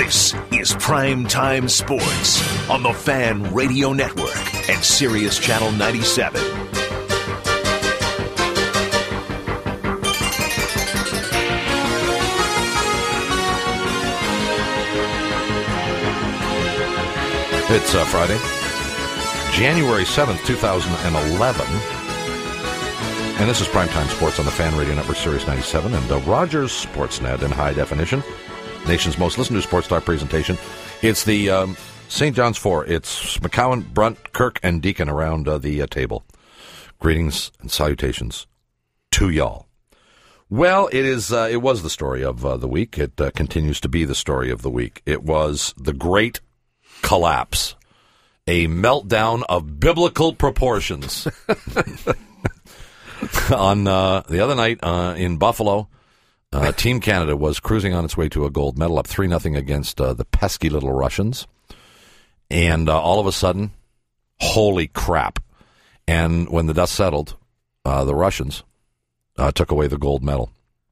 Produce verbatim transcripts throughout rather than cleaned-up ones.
This is Prime Time Sports on the Fan Radio Network and Sirius Channel ninety-seven. It's uh, Friday, January seventh, two thousand eleven. And this is Primetime Sports on the Fan Radio Network, Sirius ninety-seven, and uh, Rogers Sportsnet in high definition. Nation's most listened to sports talk presentation. It's the um, Saint John's Four. It's McCowan, Brunt, Kirk, and Deacon around uh, the uh, table. Greetings and salutations to y'all. Well, it is. Uh, it was the story of uh, the week. It uh, continues to be the story of the week. It was the great collapse, a meltdown of biblical proportions. On uh, the other night uh, in Buffalo, uh, Team Canada was cruising on its way to a gold medal, up three nothing against uh, the pesky little Russians. And uh, all of a sudden, holy crap. And when the dust settled, uh, the Russians uh, took away the gold medal.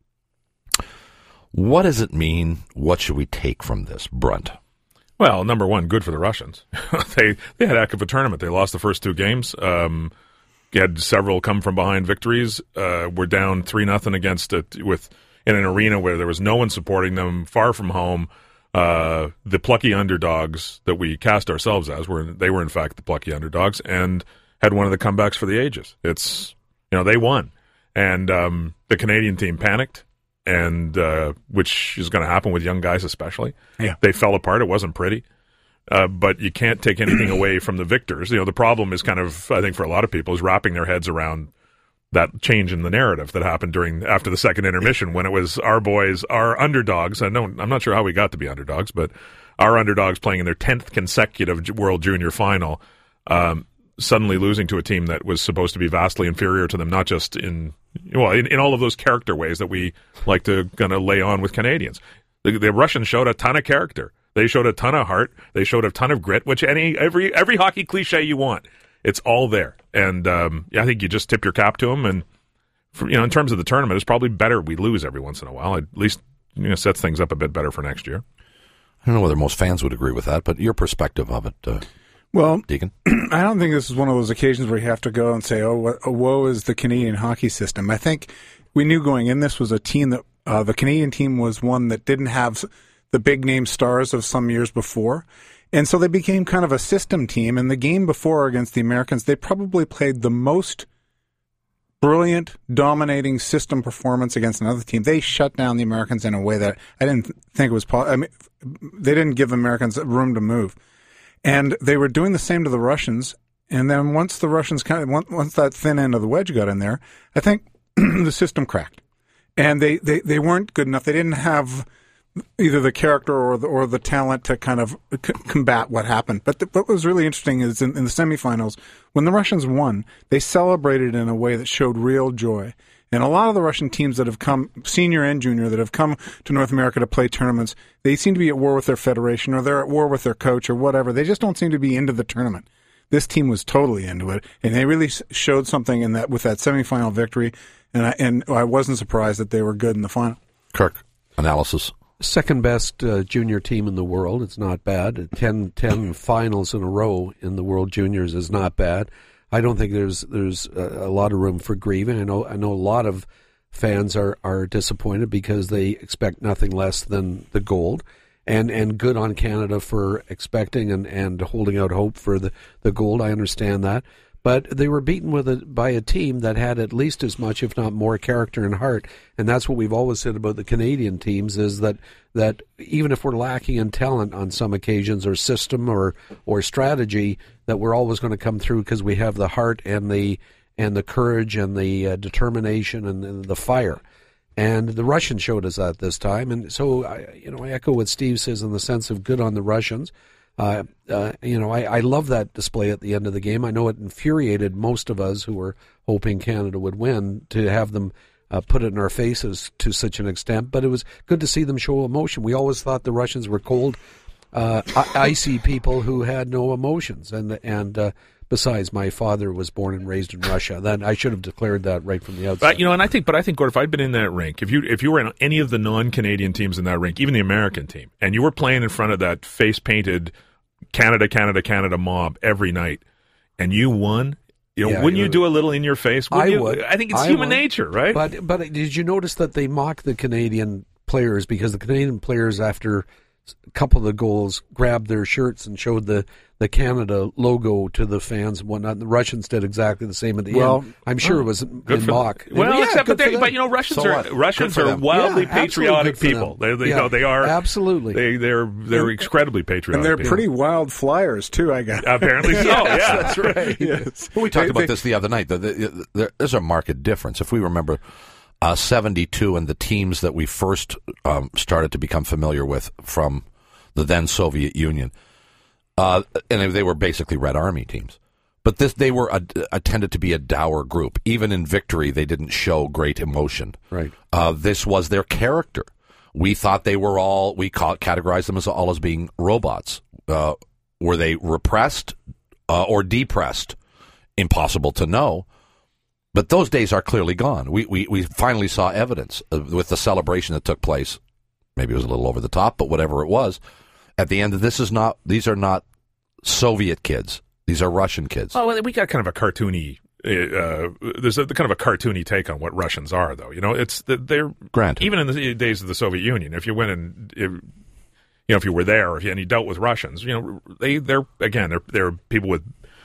What does it mean? What should we take from this, Brunt? Well, number one, good for the Russians. they they had a heck of a tournament. They lost the first two games. Um, had several come from behind victories. Uh, we're down three nothing against it with in an arena where there was no one supporting them, far from home. Uh, the plucky underdogs that we cast ourselves as were they were in fact the plucky underdogs and had one of the comebacks for the ages. It's you know they won, and um, the Canadian team panicked. And uh, which is going to happen with young guys especially. Yeah. They fell apart. It wasn't pretty. Uh, but you can't take anything away from the victors. You know, the problem is kind of, I think for a lot of people, is wrapping their heads around that change in the narrative that happened during after the second intermission when it was our boys, our underdogs. I know, I'm not sure how we got to be underdogs, but our underdogs playing in their tenth consecutive World Junior Final, um, suddenly losing to a team that was supposed to be vastly inferior to them, not just in well, in, in all of those character ways that we like to kind of lay on with Canadians. The, the Russians showed a ton of character. They showed a ton of heart. They showed a ton of grit, which any every every hockey cliche you want, it's all there. And um, yeah, I think you just tip your cap to them. And for, you know, in terms of the tournament, it's probably better we lose every once in a while. At least you know sets things up a bit better for next year. I don't know whether most fans would agree with that, but your perspective of it. Uh Well, Deacon? I don't think this is one of those occasions where you have to go and say, oh, what, oh, woe is the Canadian hockey system. I think we knew going in this was a team that, uh, the Canadian team was one that didn't have the big name stars of some years before. And so they became kind of a system team. And the game before against the Americans, they probably played the most brilliant, dominating system performance against another team. They shut down the Americans in a way that I didn't think was possible. I mean, they didn't give Americans room to move. And they were doing the same to the Russians. And then once the Russians kind of, once that thin end of the wedge got in there, I think the system cracked. And they, they, they weren't good enough. They didn't have either the character or the, or the talent to kind of c- combat what happened. But the, what was really interesting is in, in the semifinals, when the Russians won, they celebrated in a way that showed real joy. And a lot of the Russian teams that have come, senior and junior, that have come to North America to play tournaments, they seem to be at war with their federation or they're at war with their coach or whatever. They just don't seem to be into the tournament. This team was totally into it, and they really showed something in that with that semifinal victory, and I, and I wasn't surprised that they were good in the final. Kirk, analysis. Second best uh, junior team in the world. It's not bad. Ten, ten finals in a row in the World Juniors is not bad. I don't think there's there's a, a lot of room for grieving. I know I know a lot of fans are, are disappointed because they expect nothing less than the gold, and, and good on Canada for expecting and, and holding out hope for the, the gold. I understand that, but they were beaten with a, by a team that had at least as much, if not more, character and heart, and that's what we've always said about the Canadian teams is that that even if we're lacking in talent on some occasions or system or or strategy, that we're always going to come through because we have the heart and the and the courage and the uh, determination and, and the fire. And the Russians showed us that this time. And so, I, you know, I echo what Steve says in the sense of good on the Russians. Uh, uh, you know, I, I love that display at the end of the game. I know it infuriated most of us who were hoping Canada would win to have them Uh, put it in our faces to such an extent, but it was good to see them show emotion. We always thought the Russians were cold, uh, icy people who had no emotions, and and uh, Besides, my father was born and raised in Russia. Then I should have declared that right from the outset. But, you know, and I think, but I think, Gord, if I'd been in that rink, if you if you were in any of the non-Canadian teams in that rink, even the American team, and you were playing in front of that face-painted Canada, Canada, Canada mob every night, and you won, you know, Yeah, wouldn't you you do a little in your face? I you? would. I think it's I human would. nature, right? But but did you notice that they mock the Canadian players because the Canadian players, after a couple of the goals, grabbed their shirts and showed the, the Canada logo to the fans and whatnot. The Russians did exactly the same at the Well, end. I'm sure it was Good in for mock. Well, Yeah, except good but, for they, them. but you know, Russians So are what? Russians Good for are them. wildly Yeah, absolutely patriotic good for people. They, them. they, you Yeah, know, they are absolutely. They they're they're incredibly patriotic. And they're people. pretty wild flyers too. I guess. Apparently so. Yes, yeah, that's right. Yes. Well, we talked They- about they- this the other night. The, the, the, there- there's a marked difference. If we remember uh, seventy-two and the teams that we first um, started to become familiar with from the then Soviet Union, uh, and they were basically Red Army teams. But this, they were a, a, tended to be a dour group. Even in victory, they didn't show great emotion. Right. Uh, this was their character. We thought they were all, we call, categorized them as all as being robots. Uh, were they repressed uh, or depressed? Impossible to know. But those days are clearly gone. We we, we finally saw evidence uh, with the celebration that took place. Maybe it was a little over the top, but whatever it was. At the end of this is not, these are not Soviet kids. These are Russian kids. Oh, well, we got kind of a cartoony. Uh, there's a kind of a cartoony take on what Russians are, though. You know, it's they're Granted. even in the days of the Soviet Union. If you went and if, you know if you were there, if you, and you dealt with Russians, you know they they're again they're they're people with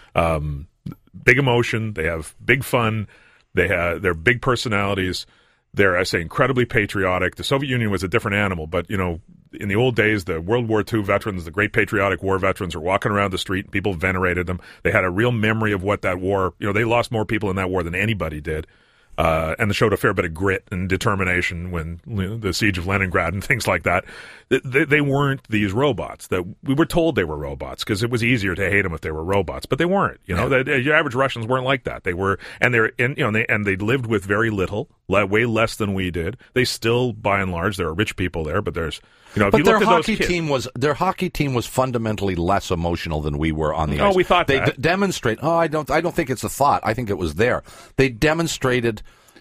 um, big emotion. They have big fun. They have they're big personalities. They're, I say, incredibly patriotic. The Soviet Union was a different animal, but, you know, in the old days, the World War Two veterans, the great patriotic war veterans were walking around the street and people venerated them. They had a real memory of what that war, you know, they lost more people in that war than anybody did. Uh, and they showed a fair bit of grit and determination when you know, the siege of Leningrad and things like that. They, they weren't these robots. That we were told they were robots because it was easier to hate them if they were robots, but they weren't. You know, yeah. the, your average Russians weren't like that. They were, and they're, and you know, and they and they lived with very little, way less than we did. They still, by and large, there are rich people there, but there's, you know, if but you their look at hockey those kids, team was their hockey team was fundamentally less emotional than we were on the Oh, ice. we thought they that. d- demonstrate. Oh, I don't. I don't think it's a thought. I think it was there. They demonstrated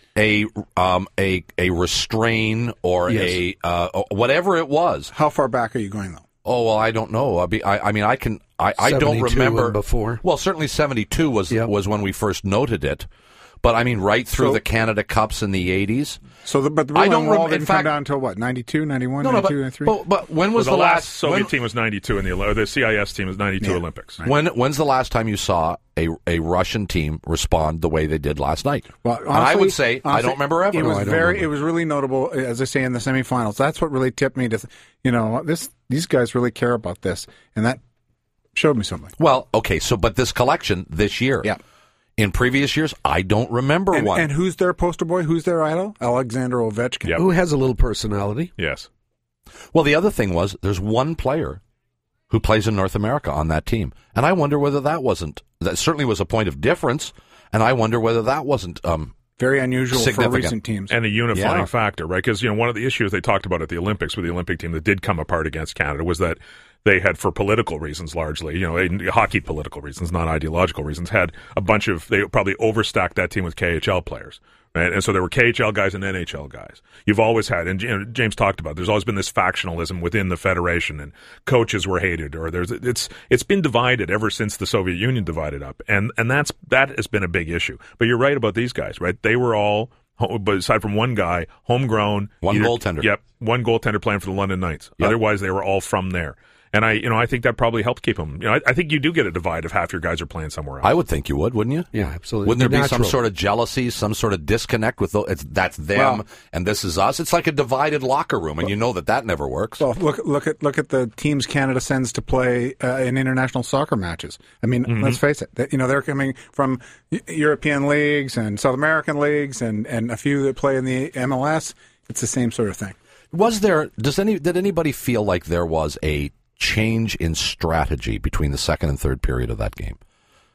a um a a restrain or Yes. a uh whatever it was. How far back are you going though? Oh well, I don't know. I, be, I, I mean, I can. I, I don't seventy-two remember and before. Well, certainly seventy-two was Yep. was when we first noted it. But I mean, right through So- the Canada Cups in the eighties. So, the, but the I Berlin don't rem- Wall in didn't fact- come down until what? ninety-two, ninety-one, No, no, but, ninety-two, ninety-three but but when was well, the, the last last Soviet when, team was ninety-two in the Oli- the C I S team was ninety-two Yeah. Olympics. Right. When when's the last time you saw a a Russian team respond the way they did last night? Well, And I would say I honestly, don't remember ever. It No, was I don't very, remember. it was really notable, as I say, in the semifinals. That's what really tipped me to, th- you know, this. These guys really care about this, and that showed me something. Well, okay, so but this collection this year, Yeah. in previous years, I don't remember And, one. and who's their poster boy? Who's their idol? Alexander Ovechkin. Yep. Who has a little personality? Yes. Well, the other thing was there's one player who plays in North America on that team, and I wonder whether that wasn't that certainly was a point of difference, and I wonder whether that wasn't um, Very unusual for Significant. recent teams. And a unifying Yeah. factor, right? Because, you know, one of the issues they talked about at the Olympics with the Olympic team that did come apart against Canada was that they had, for political reasons largely, you know, in hockey political reasons, not ideological reasons, had a bunch of, they probably overstacked that team with K H L players. Right? And so there were K H L guys and N H L guys. You've always had, and you know, James talked about, there's always been this factionalism within the federation, and coaches were hated, or there's it's it's been divided ever since the Soviet Union divided up, and and that's that has been a big issue. But you're right about these guys, right? They were all, but aside from one guy, homegrown, One either- goaltender. Yep, one goaltender playing for the London Knights. Yep. Otherwise, they were all from there. And I, you know, I think that probably helped keep them. You know, I, I think you do get a divide if half your guys are playing somewhere else. I would think you would, wouldn't you? Yeah, absolutely. Wouldn't there be Natural. some sort of jealousy, some sort of disconnect with the, it's, that's them Well- and this is us? It's like a divided locker room, and you know that that never works. Well, look look at look at the teams Canada sends to play uh, in international soccer matches. I mean, Mm-hmm. let's face it. That, you know, they're coming from Eu- European leagues and South American leagues, and, and a few that play in the M L S. It's the same sort of thing. Was there? Does any? Did anybody feel like there was a change in strategy between the second and third period of that game?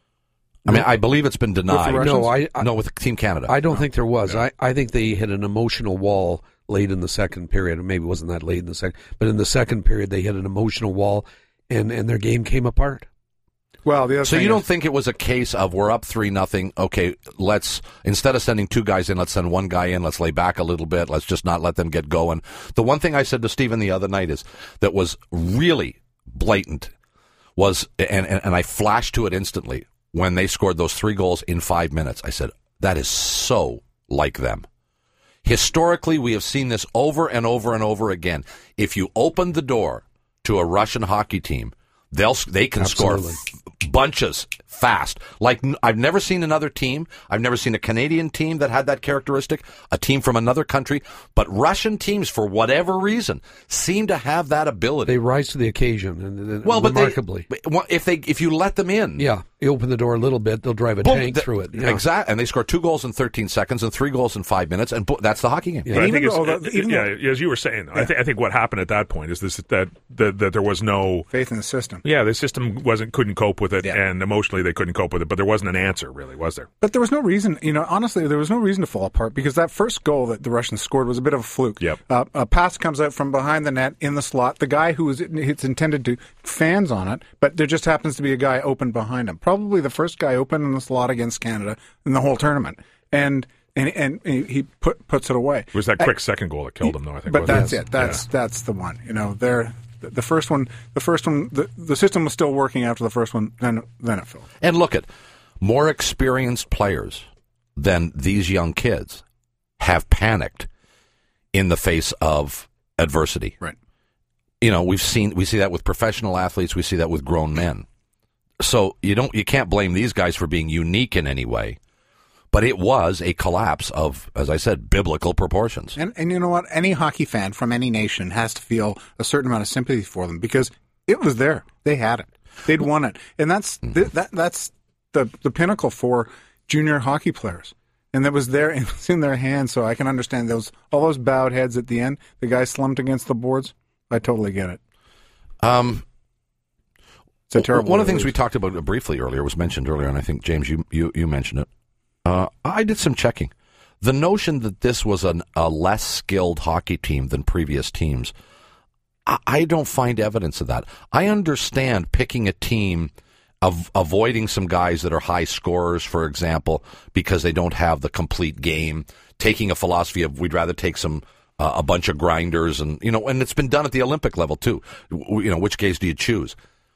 I mean, I believe it's been denied. Russians? No, I, I no, with Team Canada. I don't think there was. I, I think they hit an emotional wall late in the second period. Or maybe it wasn't that late in the second, but in the second period they hit an emotional wall, and, and their game came apart. Well, the other So thing you don't is- think it was a case of we're up three nothing? Okay, let's instead of sending two guys in, let's send one guy in. Let's lay back a little bit. Let's just not let them get going. The one thing I said to Stephen the other night is that was really blatant was, and, and, and I flashed to it instantly when they scored those three goals in five minutes. I said, that is so like them. Historically, we have seen this over and over and over again. If you open the door to a Russian hockey team, they'll they can Absolutely. score f- bunches fast. Like n- I've never seen another team. I've never seen a Canadian team that had that characteristic. A team from another country, but Russian teams, for whatever reason, seem to have that ability. They rise to the occasion, and, and well, but they- remarkably. but well, if they if you let them in, yeah, you open the door a little bit, they'll drive a boom, tank th- through it. Yeah. Exactly, and they score two goals in thirteen seconds and three goals in five minutes, and bo- that's the hockey game. But I even think it's, though uh, the- even yeah, though- as you were saying, I, th- I think what happened at that point is this that that, that there was no faith in the system. yeah the system wasn't couldn't cope with it, Yeah. and emotionally they couldn't cope with it, but there wasn't an answer really, was there? But there was no reason, you know, honestly, there was no reason to fall apart because that first goal that the Russians scored was a bit of a fluke. Yep. Uh, a pass comes out from behind the net in the slot. The guy who was it's intended to fans on it, but there just happens to be a guy open behind him. Probably the first guy open in the slot against Canada in the whole tournament. And and, and he put, puts it away. It was that quick second goal that killed him, though. I think. But wasn't that's it. That's that's the one. You know, there. The, the first one. The first one. The, the system was still working after the first one. Then then it failed. And look at more experienced players than these young kids have panicked in the face of adversity. Right. You know, we've seen we see that with professional athletes, we see that with grown men. So you don't you can't blame these guys for being unique in any way. But it was a collapse of, as I said, biblical proportions. And and you know what? Any hockey fan from any nation has to feel a certain amount of sympathy for them because it was there. They had it. They'd won it, and that's th- that that's the the pinnacle for junior hockey players. And that was there. It was in their hands. So I can understand those all those bowed heads at the end. The guy slumped against the boards. I totally get it. Um, It's a terrible. One of the way to things we lose. talked about briefly earlier was mentioned earlier, and I think, James, you, you, you mentioned it. Uh, I did some checking. The notion that this was an, a less skilled hockey team than previous teams, I, I don't find evidence of that. I understand picking a team, of avoiding some guys that are high scorers, for example, because they don't have the complete game, taking a philosophy of we'd rather take some uh, a bunch of grinders, and you know, and it's been done at the Olympic level too. W- You know, which guys do you choose?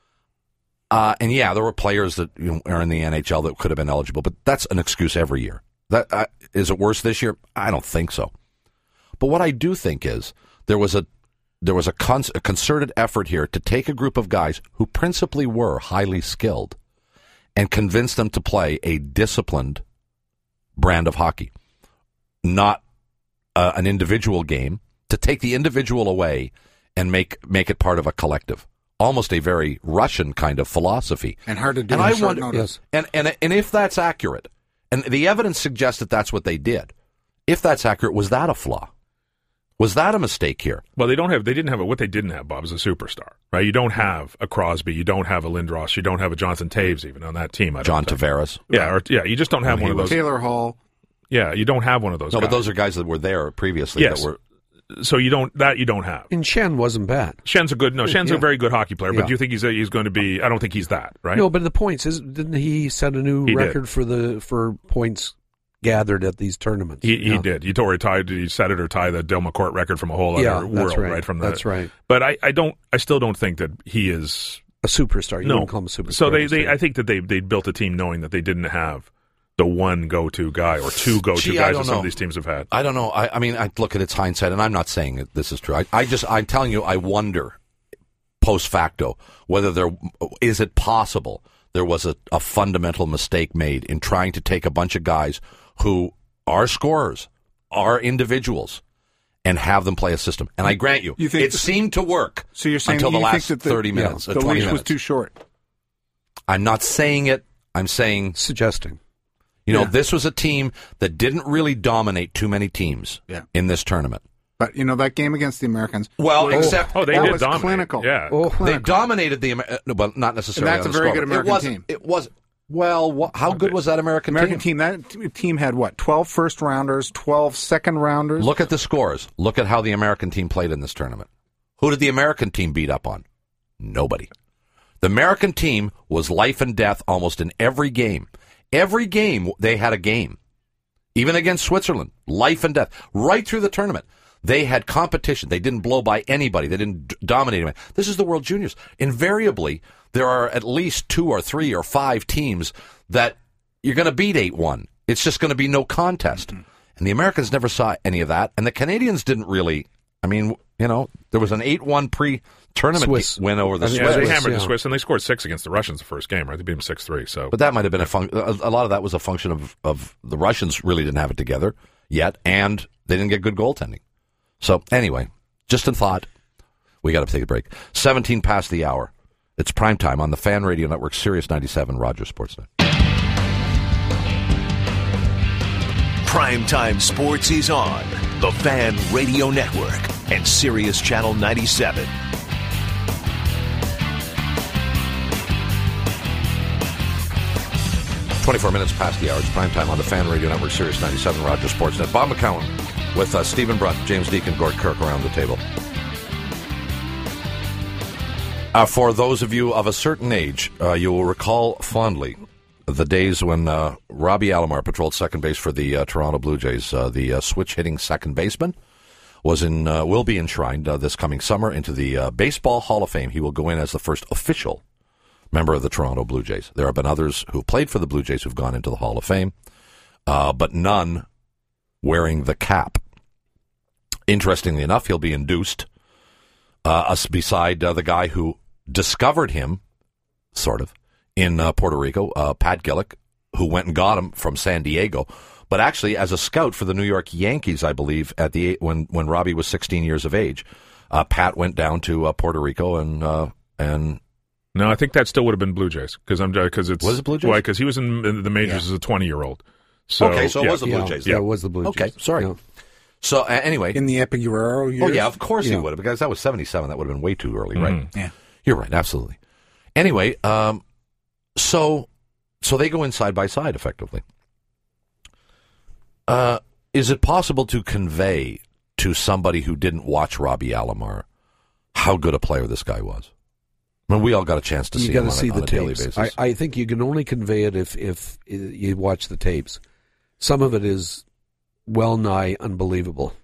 Uh, and yeah, there were players that you know, are in the N H L that could have been eligible, but that's an excuse every year. That uh, is it worse this year? I don't think so. But what I do think is there was a there was a, con- a concerted effort here to take a group of guys who principally were highly skilled and convince them to play a disciplined brand of hockey, not uh, an individual game. To take the individual away and make make it part of a collective. Almost a very Russian kind of philosophy. And hard to do And on I short wonder, notice. and, and and if that's accurate, and the evidence suggests that that's what they did, if that's accurate, was that a flaw? Was that a mistake here? Well, they don't have. They didn't have a, what they didn't have. Bob is a superstar, right? You don't have a Crosby, you don't have a Lindros, you don't have a Jonathan Taves even on that team. I don't John think. Tavares. Yeah, or, yeah. You just don't have When one he of those. Taylor Hall. Yeah, you don't have one of those. No, guys. but those are guys that were there previously. Yes. That were, So you don't that you don't have. And Shen wasn't bad. Shen's a good no. Shen's Yeah. a very good hockey player, but Yeah. do you think he's a, he's going to be? I don't think he's that, right? No, but the points is didn't he set a new He did. record for the for points gathered at these tournaments? He, he Yeah. did. He totally tied. He set it or tied the Del McCourt record from a whole other Yeah, that's world, right. right? From the, That's right. But I, I don't. I still don't think that he is. A superstar. You no, wouldn't call him a superstar. so they, just they. saying. I think that they they built a team knowing that they didn't have the one go-to guy or two go-to Gee, I guys don't that some know. of these teams have had. I don't know. I, I mean, I look at its hindsight, and I'm not saying that this is true. I, I just, I'm telling you, I wonder, post facto, whether there is it possible there was a, a fundamental mistake made in trying to take a bunch of guys who are scorers, are individuals, and have them play a system. And I grant you, You think it th- seemed to work So you're saying until the you last think that the, thirty minutes, yeah, uh, the twenty leash minutes. was too short. I'm not saying it. I'm saying, suggesting. you know, Yeah. this was a team that didn't really dominate too many teams Yeah. in this tournament. But you know that game against the Americans. Well, was- except Oh, they that did was dominate. clinical. Yeah. Oh, they clinical. dominated the Amer- uh, no, well, not necessarily. And that's on a the very scoreboard. good American it wasn't, team. It was well. Wha- how good was that American, American team? team. That t- team had what? twelve first rounders, twelve second rounders. Look at the scores. Look at how the American team played in this tournament. Who did the American team beat up on? Nobody. The American team was life and death almost in every game. Every game, they had a game. Even against Switzerland, life and death. Right through the tournament, they had competition. They didn't blow by anybody. They didn't d- dominate anybody. This is the World Juniors. Invariably, there are at least two or three or five teams that you're going to beat eight one. It's just going to be no contest. Mm-hmm. And the Americans never saw any of that. And the Canadians didn't really, I mean, you know, there was an eight one pre-tournament Swiss. win over the Yeah, Swiss. they hammered yeah. the Swiss, and they scored six against the Russians the first game, right? They beat them six three. So, But that might have been a function. A lot of that was a function of, of the Russians really didn't have it together yet, and they didn't get good goaltending. So anyway, just in thought, we got to take a break. seventeen past the hour. It's prime time on the Fan Radio Network, Sirius ninety-seven, Rogers Sportsnet. Primetime Sports is on the Fan Radio Network and Sirius Channel ninety-seven. twenty-four minutes past the hour. It's prime time on the Fan Radio Network, Sirius ninety-seven, Rogers Sportsnet. Bob McCown with uh, Stephen Brunt, James Deacon, Gord Kirk around the table. Uh, for those of you of a certain age, uh, you will recall fondly the days when uh, Robbie Alomar patrolled second base for the uh, Toronto Blue Jays. Uh, the uh, switch-hitting second baseman was in uh, will be enshrined uh, this coming summer into the uh, Baseball Hall of Fame. He will go in as the first official member of the Toronto Blue Jays. There have been others who played for the Blue Jays who've gone into the Hall of Fame, uh, but none wearing the cap. Interestingly enough, he'll be induced uh, us beside uh, the guy who discovered him, sort of, in uh, Puerto Rico, uh, Pat Gillick, who went and got him from San Diego, but actually as a scout for the New York Yankees, I believe, at the when when Robbie was sixteen years of age. Uh, Pat went down to uh, Puerto Rico and uh, and. no, I think that still would have been Blue Jays because I'm because it's Was it Blue Jays? Why? Because he was in, in the majors Yeah. as a twenty year old. So, Okay, so it yeah. was the Blue yeah, Jays. Yeah, it was the Blue Okay, Jays. sorry. Yeah. So uh, anyway, In the Epic Guerrero years? oh yeah, of course he Yeah. would have, because that was seventy-seven. That would have been way too early, right? Yeah. You're right, absolutely. Anyway, um, so so they go in side by side, effectively. Uh, is it possible to convey to somebody who didn't watch Robbie Alomar how good a player this guy was? I mean, we all got a chance to You see got him to on, see a, on the a daily tapes. basis. I, I think you can only convey it if if you watch the tapes. Some of it is well nigh unbelievable.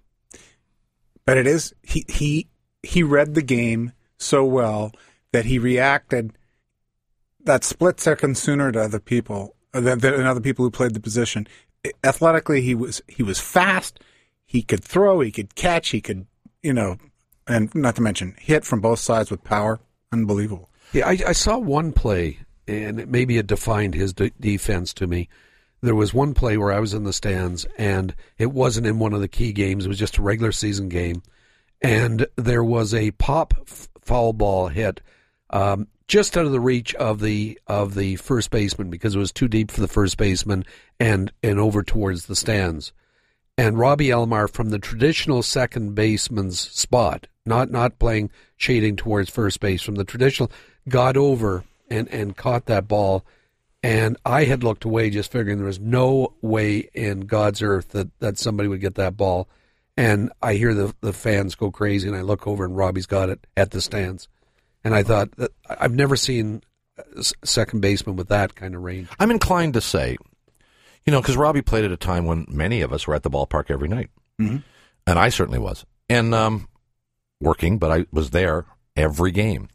But it is he he he read the game so well that he reacted that split second sooner to other people than, than other people who played the position. Athletically, he was he was fast. He could throw. He could catch. He could you know, and not to mention hit from both sides with power. Unbelievable. Yeah, I, I saw one play, and it, maybe it defined his de- defense to me. There was one play where I was in the stands, and it wasn't in one of the key games. It was just a regular season game, and there was a pop f- foul ball hit um, just out of the reach of the of the first baseman because it was too deep for the first baseman and and over towards the stands. And Robbie Alomar, from the traditional second baseman's spot, not not playing shading towards first base, from the traditional, got over and, and caught that ball. And I had looked away just figuring there was no way in God's earth that, that somebody would get that ball. And I hear the, the fans go crazy, and I look over, and Robbie's got it at the stands. And I thought, that I've never seen a second baseman with that kind of range. I'm inclined to say, you know, because Robbie played at a time when many of us were at the ballpark every night. Mm-hmm. And I certainly was. And um, working, but I was there every game.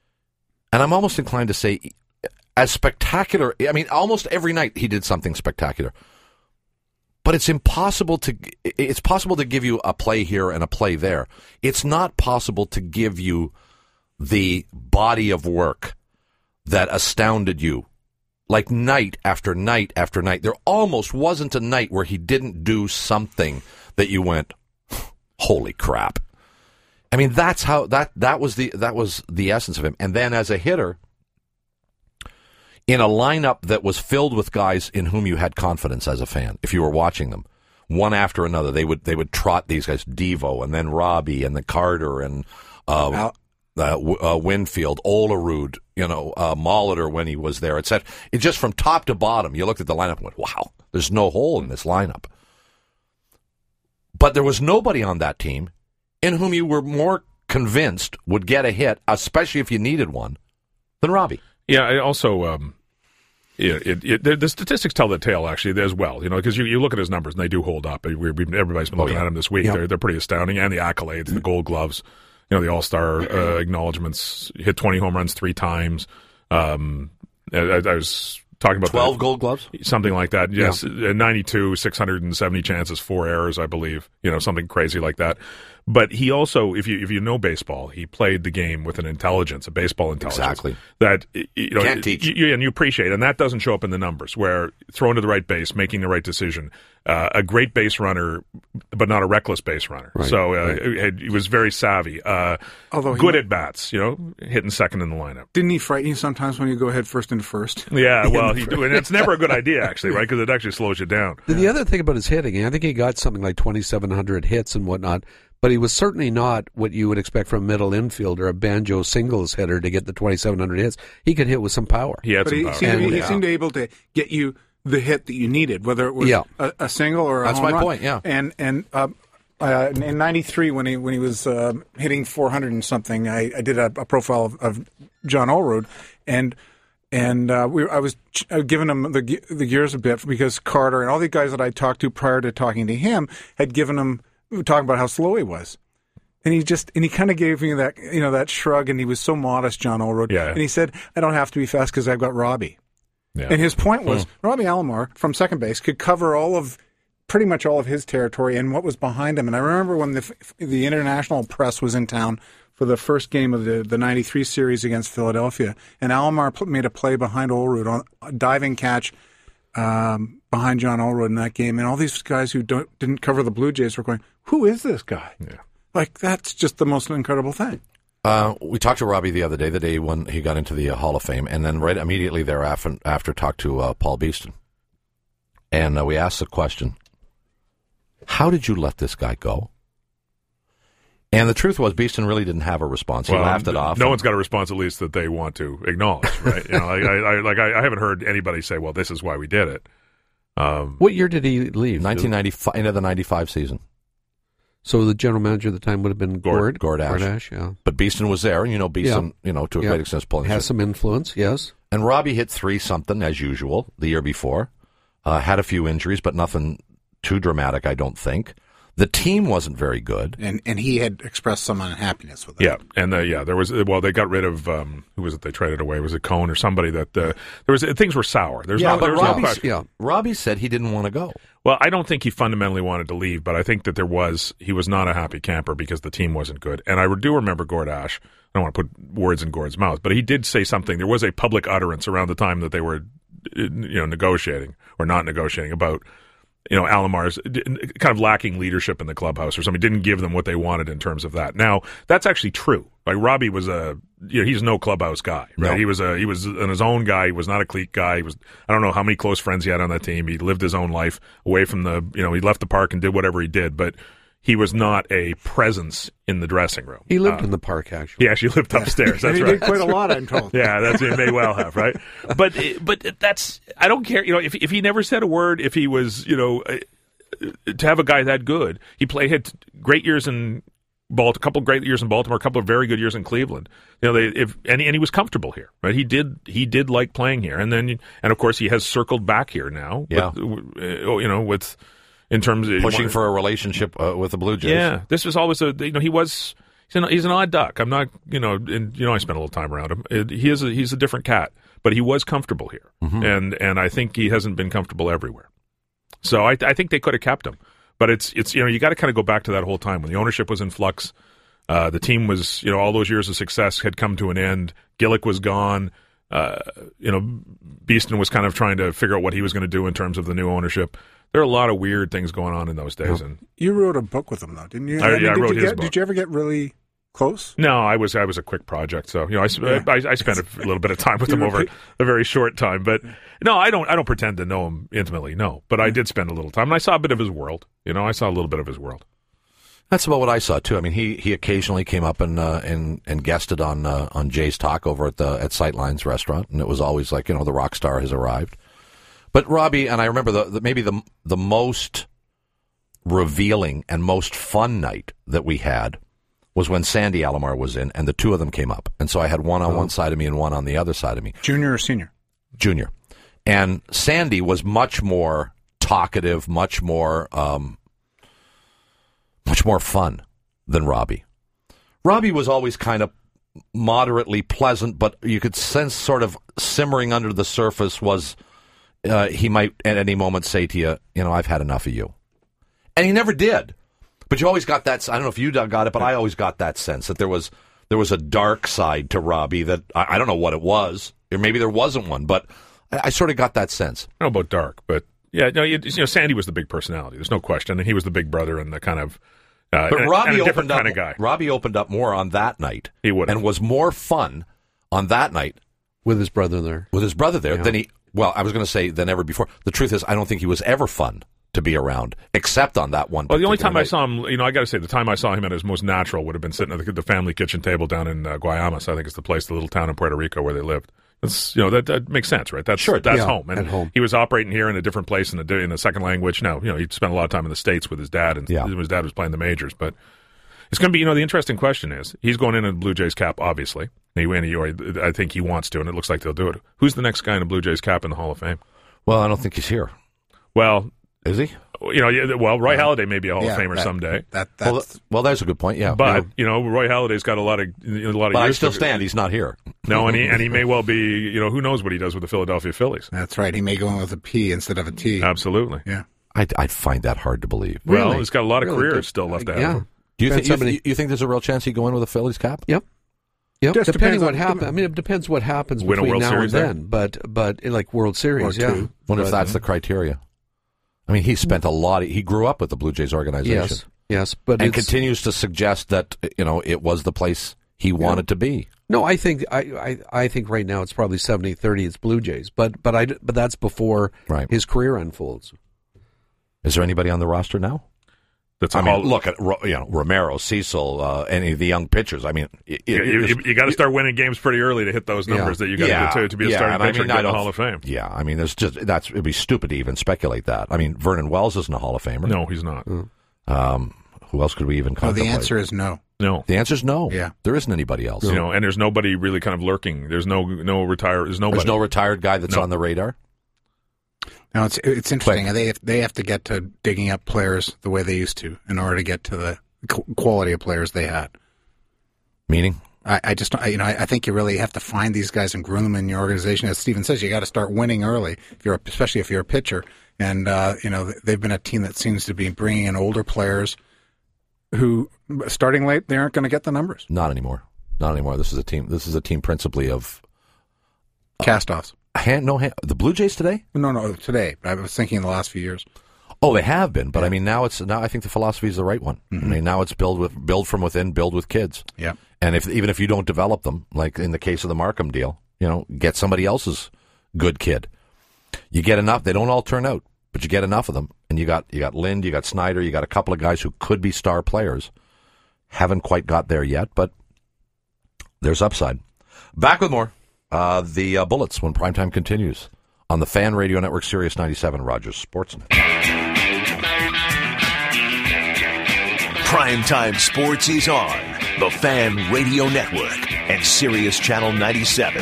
And I'm almost inclined to say, as spectacular, I mean, almost every night he did something spectacular. But it's impossible to, it's possible to give you a play here and a play there. It's not possible to give you the body of work that astounded you. Like night after night after night. There almost wasn't a night where he didn't do something that you went, holy crap. I mean, that's how, that, that was the, that was the essence of him. And then as a hitter, in a lineup that was filled with guys in whom you had confidence as a fan, if you were watching them, one after another, they would, they would trot these guys, Devo, and then Robbie, and then Carter, and, uh, Al- Uh, uh, Winfield, Olerud, you know, uh, Molitor when he was there, et cetera. It just from top to bottom, you looked at the lineup and went, wow, there's no hole in this lineup. But there was nobody on that team in whom you were more convinced would get a hit, especially if you needed one, than Robbie. Yeah, I also, um, it, it, it, the, the statistics tell the tale, actually, as well, you know, because you, you look at his numbers, and they do hold up. We, we, everybody's been looking oh, yeah. at him this week. Yep. They're, they're pretty astounding, and the accolades, the gold gloves, you know, the all-star uh, acknowledgments, hit twenty home runs three times. Um, I, I was talking about twelve the, gold gloves? Something like that, yes. Yeah. ninety-two, six hundred seventy chances, four errors, I believe, you know, something crazy like that. But he also, if you if you know baseball, he played the game with an intelligence, a baseball intelligence. Exactly. That, you know, Can't teach. You, and you appreciate, and that doesn't show up in the numbers, where throwing to the right base, making the right decision, uh, a great base runner, but not a reckless base runner. Right, so uh, right. he, he was very savvy. Uh, Although he good might- at bats, you know, hitting second in the lineup. Didn't he frighten you sometimes when you go head first into first? Yeah, well, he do, and it's never a good idea, actually, right? Because it actually slows you down. The other thing about his hitting, I think he got something like twenty-seven hundred hits and whatnot, but he was certainly not what you would expect from a middle infielder, a banjo singles hitter, to get the twenty-seven hundred hits. He could hit with some power. He had But some he power. seemed, to be, And- he yeah. seemed to be able to get you the hit that you needed, whether it was Yeah. a, a single or a That's home my run. point, yeah. And and uh, uh, in ninety-three, when he when he was uh, hitting four hundred and something, I, I did a, a profile of, of John Allroad, and and uh, we I was ch- uh, giving him the ge- the gears a bit because Carter and all the guys that I talked to prior to talking to him had given him talking about how slow he was. And he just and he kind of gave me that you know that shrug, and he was so modest, John Allroad. Yeah. And he said, "I don't have to be fast because I've got Robbie." Yeah. And his point was Robbie Alomar from second base could cover all of pretty much all of his territory and what was behind him. And I remember when the the international press was in town for the first game of the the ninety-three series against Philadelphia, and Alomar put, made a play behind Allroad on a diving catch um, behind John Allroad in that game, and all these guys who don't didn't cover the Blue Jays were going, "Who is this guy?" Yeah. Like, that's just the most incredible thing. Uh, we talked to Robbie the other day, the day when he got into the uh, Hall of Fame, and then right immediately thereafter after talked to uh, Paul Beeston. And uh, we asked the question, how did you let this guy go? And the truth was, Beeston really didn't have a response. He Well, laughed it off. No and- one's got a response, at least, that they want to acknowledge, right? you know, I, I, I, like I, I haven't heard anybody say, "Well, this is why we did it." Um, What year did he leave? nineteen ninety-five, into the ninety-five season. So the general manager at the time would have been Gord- Gord. Gord Ash. Ash, yeah. But Beeston was there, and you know, Beeston, Yeah. you know, to a Yeah. great extent, is pulling Has shit. some influence, yes. And Robbie hit three something as usual the year before. Uh, had a few injuries, but nothing too dramatic, I don't think. The team wasn't very good. And and he had expressed some unhappiness with it. Yeah, and uh, yeah, there was well, they got rid of um, who was it? They traded away. Was it Cohn or somebody that uh, there was things were sour. There's Yeah, no, but there was no Robbie's- question. Yeah. Robbie said he didn't want to go. Well, I don't think he fundamentally wanted to leave, but I think that there was he was not a happy camper because the team wasn't good. And I do remember Gord Ash. I don't want to put words in Gord's mouth, but he did say something. There was a public utterance around the time that they were, you know, negotiating or not negotiating about, you know, Alomar's kind of lacking leadership in the clubhouse or something. Didn't give them what they wanted in terms of that. Now, that's actually true. Like Robbie was a, you know, he's no clubhouse guy, right? No. He was a, he was an his own guy. He was not a clique guy. He was, I don't know how many close friends he had on that team. He lived his own life away from the, you know, he left the park and did whatever he did, but he was not a presence in the dressing room. He lived Uh, in the park, actually. He actually lived upstairs. That's he right. did quite a lot, I'm told. Yeah, that's it. May well have, right? But but that's I don't care. You know, if if he never said a word, if he was, you know, uh, to have a guy that good, he played had great years in Baltimore, a couple of great years in Baltimore, a couple of very good years in Cleveland. You know, they if and, and he was comfortable here, right? He did he did like playing here, and then and of course he has circled back here now. Yeah. with, uh, you know, with in terms of Pushing for a relationship uh, with the Blue Jays. yeah, this was always a you know he was he's an, he's an odd duck. I'm not you know and you know I spent a little time around him. It, he is a, he's a different cat, but he was comfortable here, Mm-hmm. and and I think he hasn't been comfortable everywhere. So I I think they could have kept him, but it's it's you know you got to kind of go back to that whole time when the ownership was in flux. Uh, the team was you know all those years of success had come to an end. Gillick was gone. Uh, you know Beeston was kind of trying to figure out what he was going to do in terms of the new ownership. There are a lot of weird things going on in those days, and You wrote a book with him, though, didn't you? I- yeah, I did wrote you his get, book. Did you ever get really close? no, I was I was a quick project, so you know I, sp- Yeah. I, I spent a little bit of time with You him were over pi- a very short time, but no, I don't I don't pretend to know him intimately, no, but I did spend a little time, and I saw a bit of his world. You know, I saw a little bit of his world. That's about what I saw too. I mean, he, he occasionally came up and uh, and and guested on uh, on Jay's Talk over at the at Sightlines restaurant, and it was always like you know the rock star has arrived. But Robbie and I remember the, the maybe the the most revealing and most fun night that we had was when Sandy Alomar was in, and the two of them came up. And so I had one on oh. one side of me and one on the other side of me. Junior or senior? Junior. And Sandy was much more talkative, much more, um, much more fun than Robbie. Robbie was always kind of moderately pleasant, but you could sense sort of simmering under the surface was uh, he might at any moment say to you, you know, I've had enough of you. And he never did. But you always got that, I don't know if you got it, but I always got that sense that there was there was a dark side to Robbie that, I, I don't know what it was, or maybe there wasn't one, but I, I sort of got that sense. I don't know about dark, but yeah, no, you, you know, Sandy was the big personality. There's no question, and he was the big brother and the kind of uh, but and, Robbie and a different opened up, kind of guy. Robbie opened up more on that night. He would, and was more fun on that night with his brother there. With his brother there, yeah. than he. Well, I was going to say than ever before. The truth is, I don't think he was ever fun to be around, except on that one. Well, the only time night. I saw him, you know, I got to say, the time I saw him at his most natural would have been sitting at the, the family kitchen table down in uh, Guaymas. I think it's the place, the little town in Puerto Rico where they lived. That's, you know, that, that makes sense, right? That's sure, that's yeah, home. And at home. He was operating here in a different place in a, in a second language. No, you know, he spent a lot of time in the States with his dad, and yeah. his dad was playing the majors. But it's going to be, you know, the interesting question is, he's going in a Blue Jays cap, obviously. He, he, I think he wants to, and it looks like they'll do it. Who's the next guy in a Blue Jays cap in the Hall of Fame? Well, I don't think he's here. Well, is he? You know, well, Roy Halladay may be a Hall yeah, of Famer that, someday. That, well, th- well, there's a good point. Yeah, but you know, you know, Roy Halladay's got a lot of a lot of. But years I still to, stand. He's not here. No, and he and he may well be. You know, who knows what he does with the Philadelphia Phillies? That's right. He may go in with a P instead of a T. Absolutely. Yeah. I I find that hard to believe. Well, Really? he's got a lot of Really? career still left out yeah. of him. Do you think you, somebody... th- you think there's a real chance he'd go in with a Phillies cap? Yep. Yep. Just Depending depends what on- happens. I mean, it depends what happens Win a between World now Series and there? then. But but like World Series, Or yeah. two. Wonder if But- that's the criteria. I mean, he spent a lot. Of, he grew up with the Blue Jays organization. Yes. Yes. But and it's, continues to suggest that you know it was the place he wanted to be. No, I think I, I, I think right now it's probably seventy thirty. It's Blue Jays, but but I but that's before Right. his career unfolds. Is there anybody on the roster now? That's a I mean, Hall- look at Ro- you know Romero, Cecil, uh, any of the young pitchers. I mean, it, You, it, you, it's- you got to start winning games pretty early to hit those numbers Yeah. that you got yeah, to to, to be a yeah, starting and I pitcher mean, and I get in the don't- Hall of Fame. Yeah, I mean, there's just that's it'd be stupid to even speculate that. I mean, Vernon Wells isn't a Hall of Famer. No, he's not. Um, who else could we even Oh, contemplate? the answer is no. No. The answer is no. Yeah. There isn't anybody else. You know, and there's nobody really kind of lurking. There's no no retire. There's nobody. There's no retired guy that's No. on the radar. No, it's it's interesting. They have, they have to get to digging up players the way they used to in order to get to the qu- quality of players they had. Meaning, I, I just, I, you know, I, I think you really have to find these guys and groom them in your organization. As Steven says, you got to start winning early. If you're, a, especially if you're a pitcher, and uh, you know they've been a team that seems to be bringing in older players who, starting late, they aren't going to get the numbers. not anymore. Not anymore. This is a team. This is a team principally of Cast-offs. hand. No hand. The Blue Jays today. No, no, today. I was thinking in the last few years. Oh, they have been, but I mean now it's now I think the philosophy is the right one. Mm-hmm. I mean now it's build with build from within, build with kids. Yeah. And if even if you don't develop them, like in the case of the Markham deal, you know, get somebody else's good kid. You get enough. They don't all turn out, but you get enough of them, and you got you got Lind, you got Snyder, you got a couple of guys who could be star players. Haven't quite got there yet, but there's upside. Back with more. Uh, the uh, Bullets when primetime continues on the Fan Radio Network, Sirius ninety-seven, Rogers Sportsnet. Primetime Sports is on the Fan Radio Network and Sirius Channel ninety-seven.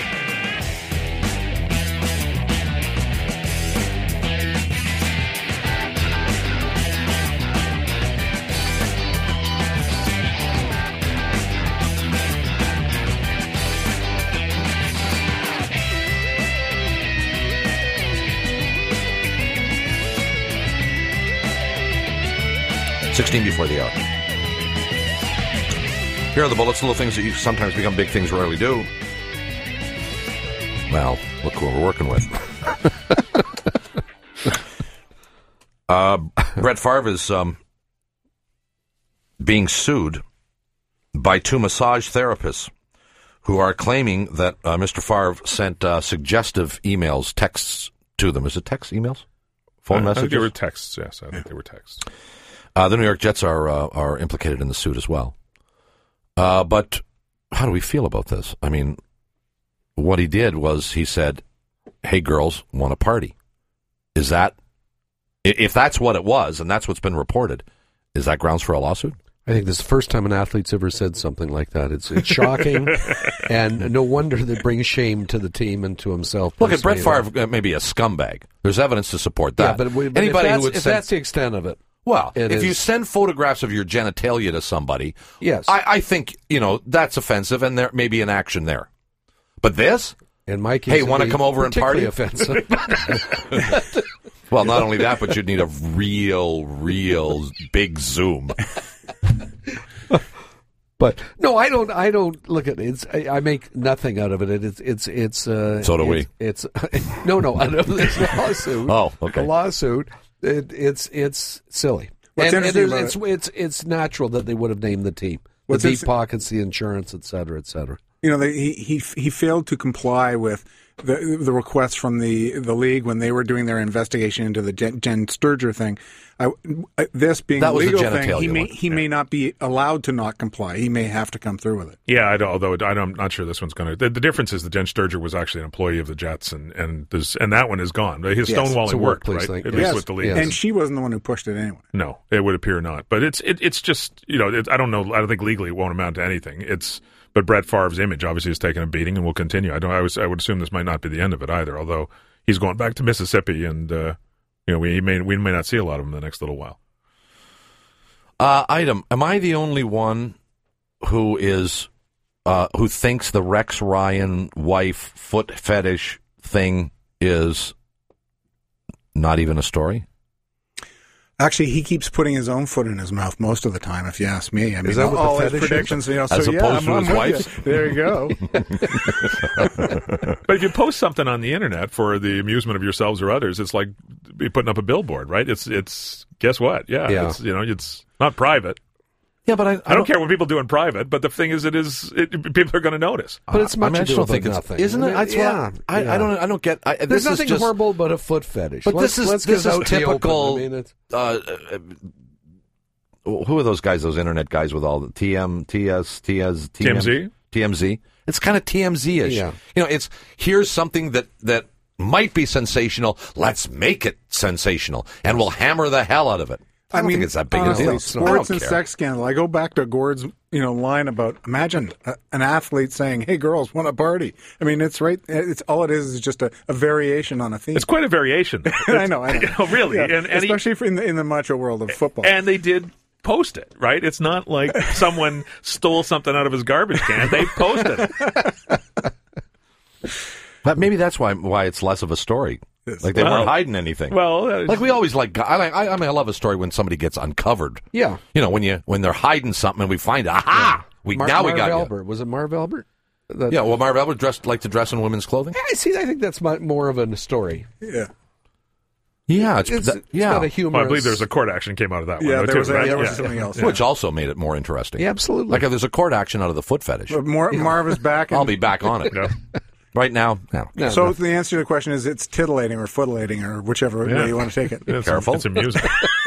sixteen before the hour. Here are the Bullets, little things that you sometimes become big things, rarely do. Well, look who we're working with. uh, Brett Favre is um, being sued by two massage therapists who are claiming that uh, Mister Favre sent uh, suggestive emails, texts to them. Is it text emails? Phone I, I think messages? they were texts. Yes, I think they were texts. Uh, the New York Jets are uh, are implicated in the suit as well. Uh, but how do we feel about this? I mean, what he did was he said, "Hey, girls, want a party?" Is that, if that's what it was, and that's what's been reported, is that grounds for a lawsuit? I think this is the first time an athlete's ever said something like that. It's it's shocking, and no wonder that brings shame to the team and to himself. Look at Brett personally. Favre, uh, maybe a scumbag. There's evidence to support that. Yeah, but, but Anybody if, that's, who would if send, that's the extent of it, well, it if you is- send photographs of your genitalia to somebody, Yes. I, I think you know that's offensive, and there may be an action there. But this, in my case, Hey, it'd wanna be come over and particularly party? offensive. well, not only that, but you'd need a real, real big zoom. But no, I don't. I don't look at it. It's, I, I make nothing out of it. It's it's it's. Uh, So do it's, we. It's no, no. Out of this lawsuit. Oh, okay. The lawsuit. It, it's it's silly. What's and, and interesting there's- about it's, it's it's natural that they would have named the team. What's the deep interest- pockets, the insurance, et cetera, et cetera. You know, they, he he he failed to comply with the the requests from the the league when they were doing their investigation into the Jen, Jen Sturger thing. I, I, this being That a was the legal thing, genitalia he may one. he may not be allowed to not comply. He may have to come through with it. Yeah, I don't, although I don't, I'm not sure this one's going to. The, the difference is that Jen Sturger was actually an employee of the Jets, and and there's, and that one is gone. His Yes, stonewalling it's a worked, workplace right? thing. At Yes. least with the league. Yes. And she wasn't the one who pushed it anyway. No, it would appear not. But it's it, it's just you know it, I don't know. I don't think legally it won't amount to anything. It's but Brett Favre's image obviously has taken a beating and will continue. I don't. I was I would assume this might not be the end of it either. Although he's going back to Mississippi, and uh, you know we may we may not see a lot of him in the next little while. Uh, item: am I the only one who is uh, who thinks the Rex Ryan wife foot fetish thing is not even a story? Actually, he keeps putting his own foot in his mouth most of the time, if you ask me. I mean, that what the all his fetish is? predictions, you know, As so, yeah, opposed I'm- to I'm his with you. There you go. But if you post something on the internet for the amusement of yourselves or others, it's like putting up a billboard, right? It's it's guess what? Yeah, Yeah. It's, you know, it's not private. Yeah, but I, I, I don't care what people do in private, but the thing is, it is it, people are going to notice. But it's much I, mean, I ado just don't about think it's nothing. isn't it? I mean, That's yeah, what I, yeah. I don't I don't get. I, There's this nothing is just, horrible about a foot fetish. But let's, this is let's this get is out in the open. typical. I mean, it's, uh, uh, who are those guys? Those internet guys with all the T M, T S, T S, T M Z? T M Z. It's kind of T M Z-ish. Yeah. You know, it's here's something that that might be sensational. Let's make it sensational, and we'll hammer the hell out of it. I, don't mean, think it's that big honestly, a deal. I sports don't and care. sex scandal. I go back to Gord's, you know, line about imagine a, an athlete saying, "Hey, girls, want a party?" I mean, it's right. It's all it is is just a, a variation on a theme. It's quite a variation. I know, I know. You know, really, Yeah, and, and he- especially for in the in the macho world of football. and they did post it, right? It's not like someone stole something out of his garbage can. They posted it. But maybe that's why why it's less of a story. Yes. Like they Well- weren't hiding anything. Well, uh, like we always like. I like. I, I mean, I love a story when somebody gets uncovered. yeah. You know, when you when they're hiding something and we find, aha, we Mar- now we Marv got Albert. Was it Marv Albert? That- you. Yeah. Well, Marv Albert dressed like to dress in women's clothing. I see. I think that's my, more of a story. yeah, Yeah. It's, It's, that- it's yeah. got a humorous. well, I believe there's a court action came out of that one. yeah. though, There too, was a, right? there was Yeah. something else. Which also made it more interesting. Yeah, absolutely. Like if there's a court action out of the foot fetish, But Mar- Marv is back. And, I'll be back on it. Yeah. Right now, no. No, So no. the answer to the question is it's titillating or footlating or whichever Yeah. way you want to take it. It's, Careful. It's amusing.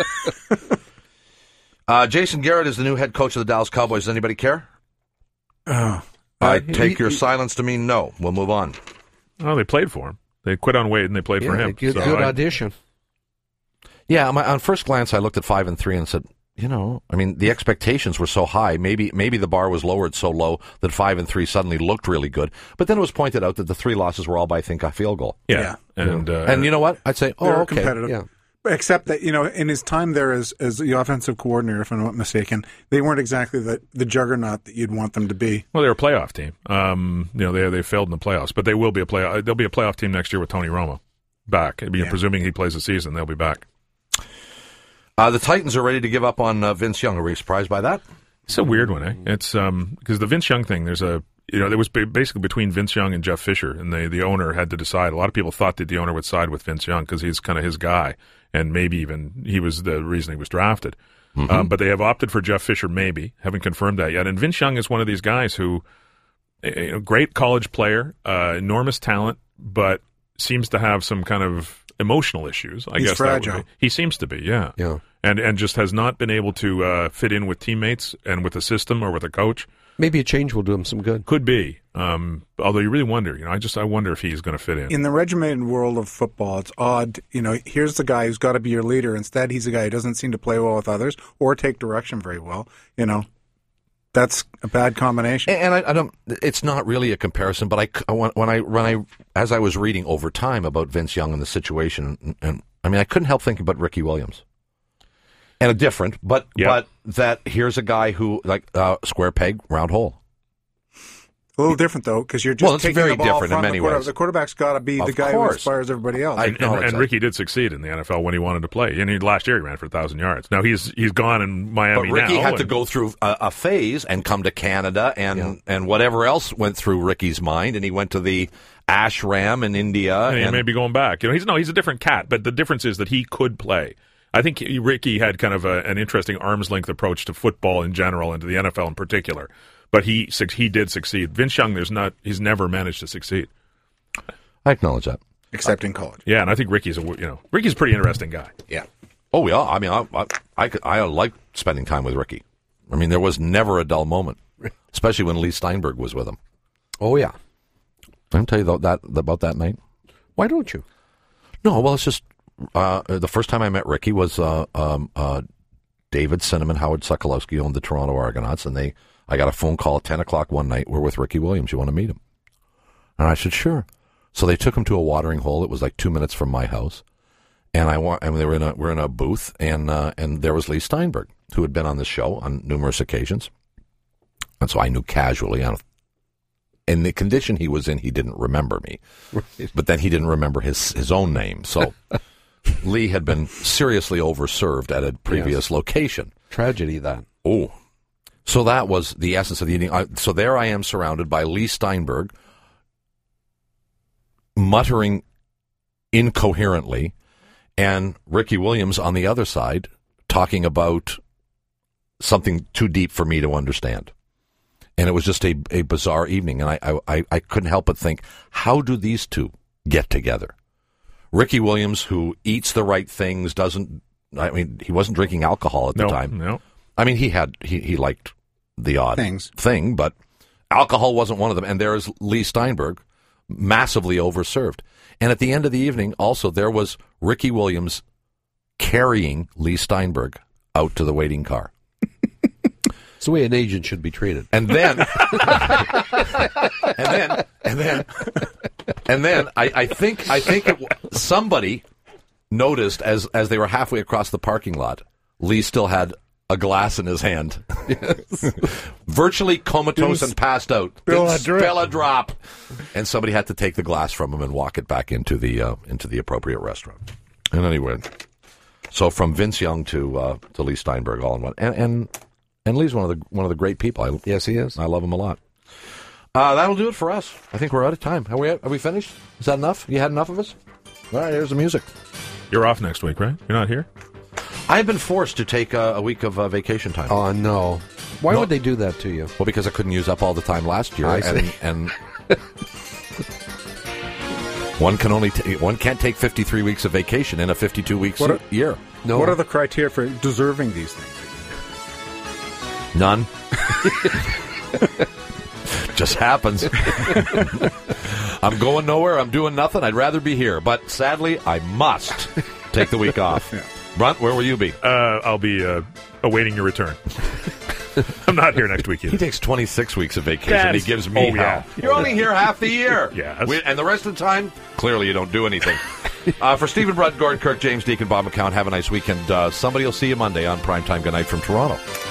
Uh, Jason Garrett is the new head coach of the Dallas Cowboys. Does anybody care? Oh. I Uh, take he- your he- silence to mean no. We'll move on. Oh, they played for him. They quit on Wade and they played yeah, for him. Good, So good I- audition. Yeah, my, on first glance, I looked at five and three and said, you know, I mean, the expectations were so high. Maybe maybe the bar was lowered so low that five and three suddenly looked really good. But then it was pointed out that the three losses were all by, I think, a field goal. yeah. And, uh, And you know what? I'd say, oh, They're okay. competitive. Yeah. Except that, you know, in his time there as as the offensive coordinator, if I'm not mistaken, they weren't exactly the, the juggernaut that you'd want them to be. well, they're a playoff team. Um, you know, they they failed in the playoffs, but they will be a playoff. They'll be a playoff team next year with Tony Romo back. I mean, Yeah. presuming he plays the season, they'll be back. Uh, the Titans are ready to give up on uh, Vince Young. Are we surprised by that? It's a weird one, eh? It's um because the Vince Young thing. There's a you know there was ba- basically between Vince Young and Jeff Fisher, and the the owner had to decide. A lot of people thought that the owner would side with Vince Young because he's kind of his guy, and maybe even he was the reason he was drafted. Mm-hmm. Um, but they have opted for Jeff Fisher, maybe haven't confirmed that yet. And Vince Young is one of these guys who, eh, you know, great college player, uh, enormous talent, but seems to have some kind of emotional issues. I He's guess that would fragile. be. He seems to be, yeah, Yeah. and and just has not been able to uh, fit in with teammates and with the system or with a coach. Maybe a change will do him some good. Could be. Um, although you really wonder, you know, I just I wonder if he's going to fit in. In the regimented world of football, it's odd. You know, here's the guy who's got to be your leader. Instead, he's a guy who doesn't seem to play well with others or take direction very well. You know, that's a bad combination. And I, I don't. It's not really a comparison, but I when I when I as I was reading over time about Vince Young and the situation, and, and I mean, I couldn't help thinking about Ricky Williams. And a different, but Yep. but that here's a guy who like uh, square peg, round hole. A little different, though, because you're just Well, it's taking very the ball different in from many the quarter- ways. The quarterback's got to be Of the guy course. who inspires everybody else. I And, acknowledge and that. Ricky did succeed in the N F L when he wanted to play. And he, last year he ran for one thousand yards. Now he's he's gone in Miami But Ricky now. had to and- go through a, a phase and come to Canada and, Yeah. and whatever else went through Ricky's mind, and he went to the Ashram in India. And he and- may be going back. You know, he's no, he's a different cat. But the difference is that he could play. I think he, Ricky had kind of a, an interesting arm's length approach to football in general and to the N F L in particular. But he he did succeed. Vince Young, there's not he's never managed to succeed. I acknowledge that. Except in college. Yeah, and I think Ricky's a you know Ricky's a pretty interesting guy. Yeah. Oh, yeah. I mean, I I, I, could- I like spending time with Ricky. I mean, there was never a dull moment, especially when Lee Steinberg was with him. Oh, yeah. I can tell you that, that about that night. Why don't you? No, well, it's just uh, the first time I met Ricky was uh, um, uh, David Cinnamon, Howard Sokolowski owned the Toronto Argonauts, and they I got a phone call at ten o'clock one night. We're with Ricky Williams. You want to meet him? And I said, sure. So they took him to a watering hole. It was like two minutes from my house, and I want. I mean, they were in a we're in a booth, and uh, and there was Lee Steinberg, who had been on the show on numerous occasions, and so I knew casually on. In the condition he was in, he didn't remember me, but then he didn't remember his his own name. So Lee had been seriously overserved at a previous Yes. location. Tragedy, that. Oh, so that was the essence of the evening. I, so there I am, surrounded by Lee Steinberg, muttering incoherently, and Ricky Williams on the other side talking about something too deep for me to understand. And it was just a, a bizarre evening, and I, I, I couldn't help but think, how do these two get together? Ricky Williams, who eats the right things, doesn't, I mean, he wasn't drinking alcohol at the No, time. no. I mean, he had, he, he liked the odd Things. thing, but alcohol wasn't one of them. And there is Lee Steinberg, massively overserved. And at the end of the evening, also, there was Ricky Williams carrying Lee Steinberg out to the waiting car. It's the way an agent should be treated. And then, and then, and then, and then, I, I think, I think it, somebody noticed as as they were halfway across the parking lot, Lee still had a glass in his hand, virtually comatose and passed out. spill Didn't a drip. spill a drop, and somebody had to take the glass from him and walk it back into the uh, into the appropriate restaurant. And anyway, so from Vince Young to uh, to Lee Steinberg, all in one, and and. And Lee's one of the one of the great people. I, Yes, he is. I love him a lot. Uh, that'll do it for us. I think we're out of time. Are we? Are we finished? Is that enough? You had enough of us? All right. Here's the music. You're off next week, right? You're not here? I've been forced to take a, a week of uh, vacation time. Oh, no. Why No. would they do that to you? Well, because I couldn't use up all the time last year, I and see. and one can only ta- one can't take fifty-three weeks of vacation in a fifty-two week What are- year. No. What are the criteria for deserving these things? None. Just happens. I'm going nowhere. I'm doing nothing. I'd rather be here. But sadly, I must take the week off. Yeah. Brunt, where will you be? Uh, I'll be uh, awaiting your return. I'm not here next week He either. takes twenty-six weeks of vacation. That's- He gives me oh, yeah. hell. You're only here half the year. Yes. We- and the rest of the time, clearly you don't do anything. uh, for Stephen Brunt, Gordon Kirk, James Deacon, Bob McCown, have a nice weekend. Uh, somebody will see you Monday on Primetime. Good night from Toronto.